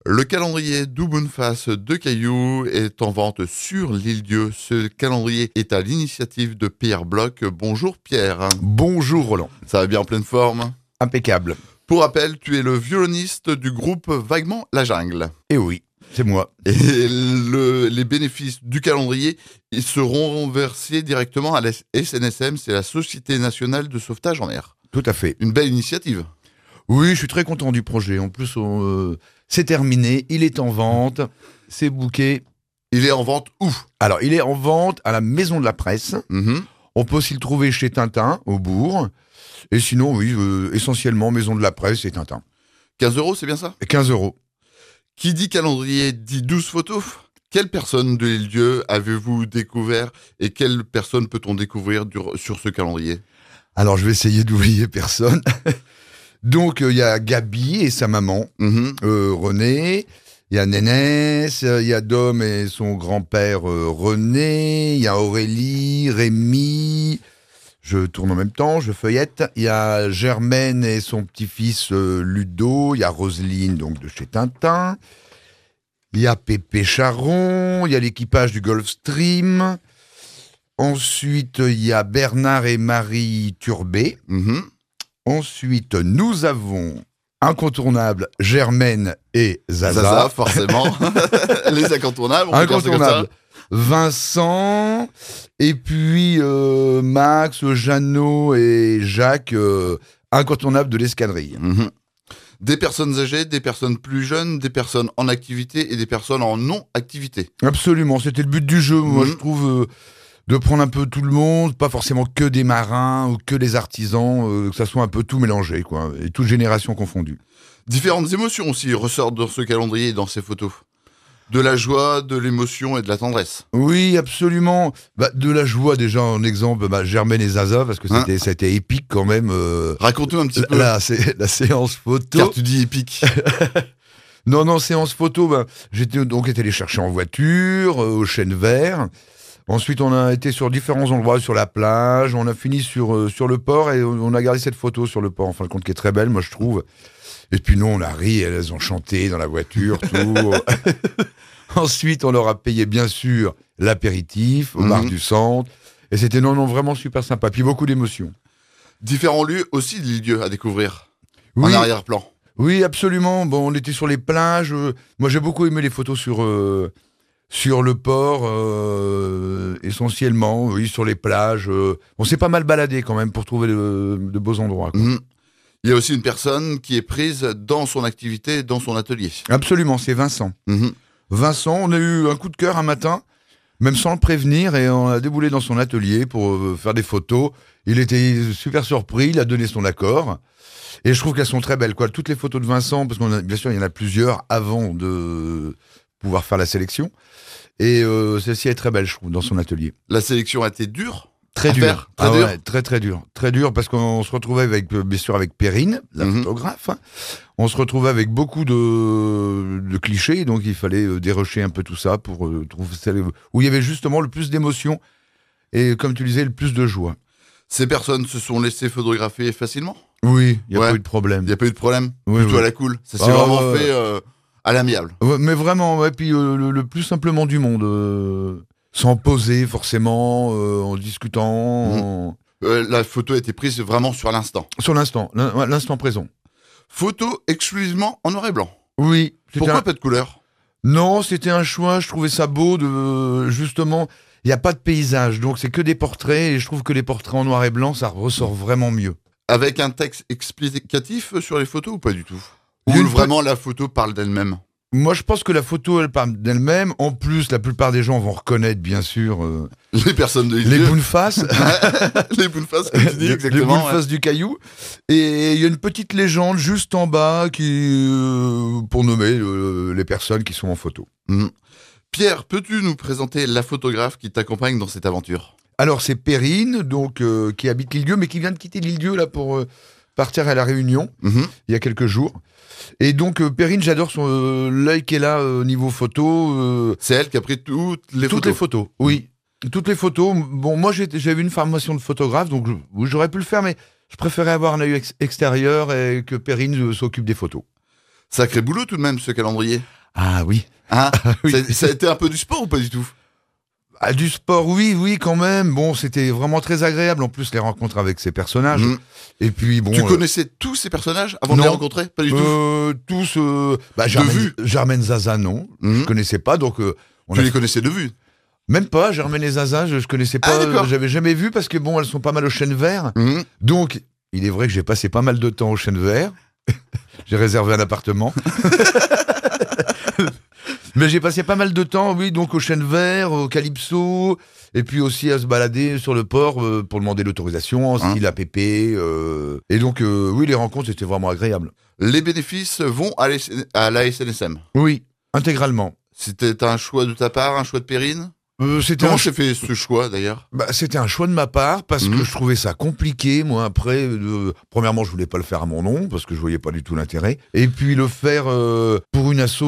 Le calendrier Douboune-Face de Cailloux est en vente sur l'île-Dieu. Ce calendrier est à l'initiative de Pierre Bloch. Bonjour Pierre. Bonjour Roland. Ça va bien en pleine forme? Impeccable. Pour rappel, tu es le violoniste du groupe Vaguement la Jungle. Et oui, c'est moi. Et les bénéfices du calendrier ils seront versés directement à la SNSM, c'est la Société Nationale de Sauvetage en Mer. Tout à fait. Une belle initiative. Oui, je suis très content du projet. En plus, c'est terminé, il est en vente, c'est booké. Il est en vente où? Alors, il est en vente à la Maison de la Presse. Mhm. On peut aussi le trouver chez Tintin, au Bourg. Et sinon, oui, essentiellement Maison de la Presse et Tintin. 15 €, c'est bien ça? Et 15 €. Qui dit calendrier dit 12 photos. Quelle personne de l'île-Dieu avez-vous découvert et quelle personne peut-on découvrir sur ce calendrier? Alors, je vais essayer d'oublier personne. Donc, il y a Gabi et sa maman, Mhm. René. Il y a Nénès, il y a Dom et son grand-père René. Il y a Aurélie, Rémi. Je tourne en même temps, je feuillette. Il y a Germaine et son petit-fils Ludo. Il y a Roselyne, donc de chez Tintin. Il y a Pépé Charon. Il y a l'équipage du Gulfstream. Ensuite, il y a Bernard et Marie Turbet. Mhm. Ensuite, nous avons incontournable Germaine et Zaza. Zaza, forcément. Les incontournables. On peut dire ça comme Incontournable. Vincent. Et puis Max, Jeannot et Jacques, incontournables de l'escadrille. ça. Mhm. Des personnes âgées, des personnes plus jeunes, des personnes en activité et des personnes en non-activité. Absolument, c'était le but du jeu. Moi, Mhm. je trouve de prendre un peu tout le monde, pas forcément que des marins ou que des artisans, que ça soit un peu tout mélangé, quoi, et toutes générations confondues. Différentes émotions aussi ressortent dans ce calendrier et dans ces photos. De la joie, de l'émotion et de la tendresse. Oui, absolument. De la joie, déjà, en exemple, Germaine et Zaza, parce que ça a été épique quand même. Raconte-nous un petit peu. C'est la séance photo. Car tu dis épique. Non, séance photo, j'étais donc été les chercher en voiture, au Chêne Vert. Ensuite, on a été sur différents endroits, sur la plage. On a fini sur le port et on a gardé cette photo sur le port, en fin de compte, qui est très belle, moi, je trouve. Et puis nous, on a ri, elles ont chanté dans la voiture, tout. Ensuite, on leur a payé, bien sûr, l'apéritif au bar du centre. Et c'était vraiment super sympa. Puis beaucoup d'émotions. Différents lieux aussi de l'île-Dieu à découvrir. Oui, En arrière-plan. oui, absolument. Bon, on était sur les plages. Moi, j'ai beaucoup aimé les photos sur le port, essentiellement. Oui, sur les plages. On s'est pas mal baladé quand même pour trouver de beaux endroits, quoi. Mhm. Il y a aussi une personne qui est prise dans son activité, dans son atelier. Absolument, c'est Vincent. Mhm. Vincent, on a eu un coup de cœur un matin, même sans le prévenir, et on a déboulé dans son atelier pour faire des photos. Il était super surpris, il a donné son accord. Et je trouve qu'elles sont très belles, quoi. Toutes les photos de Vincent, parce bien sûr, il y en a plusieurs avant de pouvoir faire la sélection. Et celle-ci est très belle, je trouve, dans son atelier. La sélection a été dure. Très à dur. faire, très dur. Ouais, très très dur. Très dur parce qu'on se retrouvait bien sûr avec Perrine, la photographe. On se retrouvait avec beaucoup de clichés, donc il fallait dérocher un peu tout ça pour trouver celle où il y avait justement le plus d'émotion et, comme tu disais, le plus de joie. Ces personnes se sont laissées photographier facilement. Oui, il n'y a Ouais. pas eu de problème. Il n'y a pas eu de problème. Oui, Plutôt oui. à la cool. Ça s'est vraiment fait à l'amiable. Ouais, mais vraiment, ouais, puis le plus simplement du monde. Sans poser forcément, en discutant, La photo a été prise vraiment sur l'instant. sur l'instant présent. Photo exclusivement en noir et blanc. Oui. Pourquoi pas de couleur? Non, c'était un choix, je trouvais ça beau justement, il n'y a pas de paysage, donc c'est que des portraits, et je trouve que les portraits en noir et blanc, ça ressort vraiment mieux. Avec un texte explicatif sur les photos ou pas du tout? Ou Il y a une vraiment la photo parle d'elle-même? Moi, je pense que la photo, elle parle d'elle-même. En plus, la plupart des gens vont reconnaître, bien sûr, Les personnes de les l'île-Dieu. Boune-Face, Les boules faces, comme tu dis, les exactement. Boune-Face du Caillou. Et il y a une petite légende juste en bas pour nommer les personnes qui sont en photo. Mhm. Pierre, peux-tu nous présenter la photographe qui t'accompagne dans cette aventure? Alors, c'est Perrine, donc, qui habite l'île-Dieu, mais qui vient de quitter l'île-Dieu là, pour partir à La Réunion, Mhm. il y a quelques jours. Et donc, Perrine, j'adore l'œil qu'elle a niveau photo. C'est elle qui a pris toutes les Toutes photos. les photos, oui. Toutes les photos. Bon, moi, j'avais une formation de photographe, donc j'aurais pu le faire, mais je préférais avoir un œil extérieur et que Perrine s'occupe des photos. Sacré boulot tout de même, ce calendrier. Ah oui. Hein Oui. Ça a été un peu du sport ou pas du tout? Ah, du sport, oui, quand même. Bon, c'était vraiment très agréable. En plus, les rencontres avec ces personnages. Mhm. Et puis, bon. Tu connaissais tous ces personnages avant de non. les rencontrer? Pas du tout. Tous. vue. Germaine Zaza, non. Mhm. Je connaissais pas. Donc, Tu les connaissais de vue? même pas. Germaine et Zaza, je connaissais Ah, pas. d'accord. J'avais jamais vu parce que, bon, elles sont pas mal au Chêne Vert. Mhm. Donc, il est vrai que j'ai passé pas mal de temps au Chêne Vert. J'ai réservé un appartement. Mais j'ai passé pas mal de temps, oui, donc au Chêne Vert, au Calypso, et puis aussi à se balader sur le port pour demander l'autorisation, Hein. style APP. Et donc, oui, les rencontres, c'était vraiment agréable. Les bénéfices vont à la SNSM. Oui, intégralement. C'était un choix de ta part, un choix de Perrine? C'était Comment un, s'est fait ce choix d'ailleurs? c'était un choix de ma part parce Mhm. que je trouvais ça compliqué. Moi, après, premièrement, je voulais pas le faire à mon nom parce que je voyais pas du tout l'intérêt. Et puis le faire pour une asso.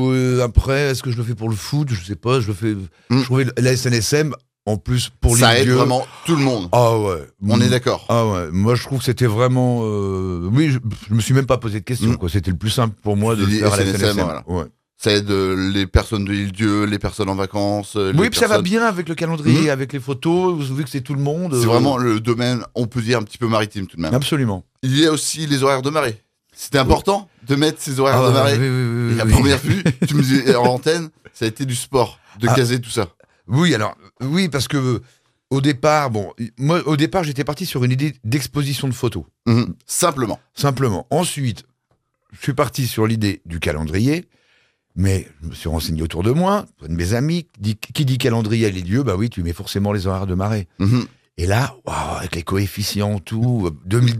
Après, est-ce que je le fais pour le foot? Je sais pas. Je le fais. Mhm. Je trouvais la SNSM en plus pour les Ça aide lieux. vraiment tout le monde. Ah ouais. On est d'accord. Ah ouais. Moi, je trouve que c'était vraiment. Oui, je me suis même pas posé de questions. Mhm. Quoi. C'était le plus simple pour moi Tu de le dis faire à la SNSM, SNSM. voilà. Ouais. Ça aide les personnes de l'île-Dieu, les personnes en vacances. Oui, puis ça va bien avec le calendrier, avec les photos, vu que c'est tout le monde. C'est vraiment le domaine, on peut dire, un petit peu maritime tout de même. Absolument. Il y a aussi les horaires de marée. C'était important de mettre ces horaires de marée. Oui, Et à oui. première vue, tu me disais en antenne, ça a été du sport, de Ah. caser tout ça. Oui, alors, oui, parce que au départ, moi, au départ, j'étais parti sur une idée d'exposition de photos, Mhm. Simplement. simplement. Ensuite, je suis parti sur l'idée du calendrier, mais je me suis renseigné autour de moi, auprès de mes amis, qui dit calendrier à lieux, bah oui, tu mets forcément les horaires de marée. Mhm. Et là, waouh, avec les coefficients, tout,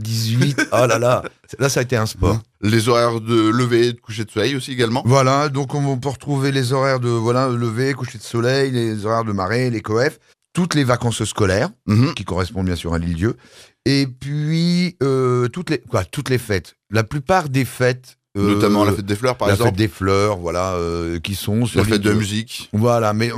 2018, oh là là, là, ça a été un sport. Les horaires de lever et de coucher de soleil aussi également. Voilà, donc on peut retrouver les horaires de lever, coucher de soleil, les horaires de marée, les coefs, toutes les vacances scolaires, Mhm. qui correspondent bien sûr à l'île-dieu, et puis toutes les fêtes. La plupart des fêtes, Notamment la fête des fleurs, par la exemple. fête des fleurs, voilà, qui sont sur La fête de la l'île-dieu. musique. Voilà, mais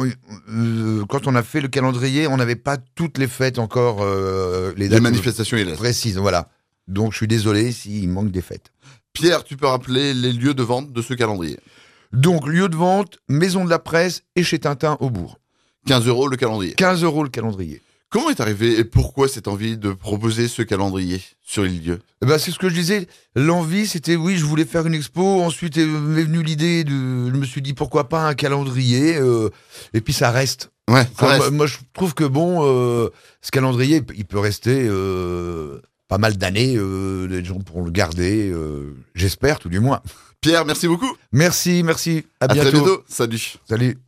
quand on a fait le calendrier, on n'avait pas toutes les fêtes encore, les Les dates manifestations et les précises, voilà. Donc je suis désolé s'il manque des fêtes. Pierre, tu peux rappeler les lieux de vente de ce calendrier. Donc lieu de vente, maison de la presse et chez Tintin au bourg. 15 € le calendrier. 15 € le calendrier. Comment est arrivé et pourquoi cette envie de proposer ce calendrier sur l'île-dieu? Eh ben, c'est ce que je disais. L'envie, c'était, oui, je voulais faire une expo. Ensuite, m'est venue l'idée je me suis dit, pourquoi pas un calendrier et puis, ça reste. Ouais, ça Enfin, reste. moi, je trouve que, ce calendrier, il peut rester pas mal d'années. Les gens pourront le garder. J'espère, tout du moins. Pierre, merci beaucoup. Merci. À À très bientôt. bientôt. Salut. Salut.